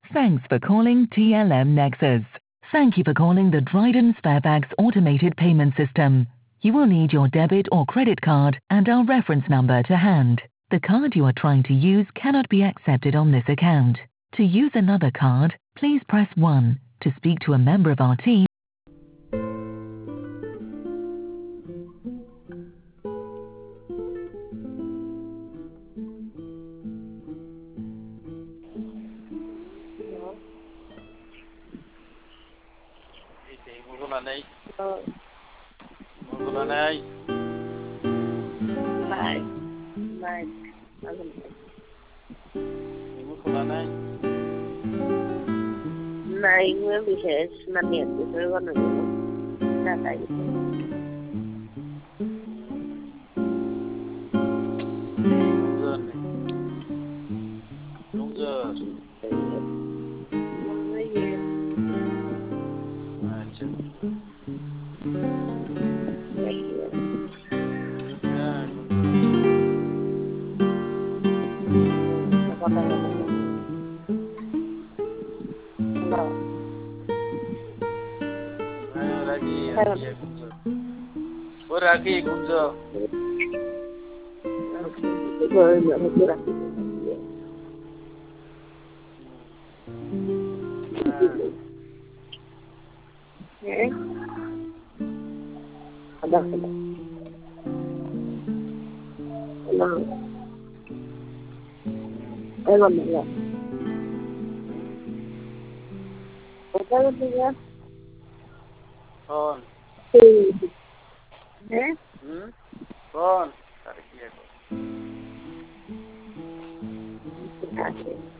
Thanks for calling TLM Nexus. Thank you for calling the Dryden's Fairfax automated payment system. You will need your debit or credit card and our reference number to hand. The card you are trying to use cannot be accepted on this account. To use another card, please press 1. To speak to a member of our team, Này. Một này. Này. Này. Một này. Này, nguyên bị hết là miệng của tôi còn nữa. Là tại vì Đúng giờ. Raki Gunzo. Ada. Emang ya. Apa dia? Con. Con. Tarik dia. Terima kasih.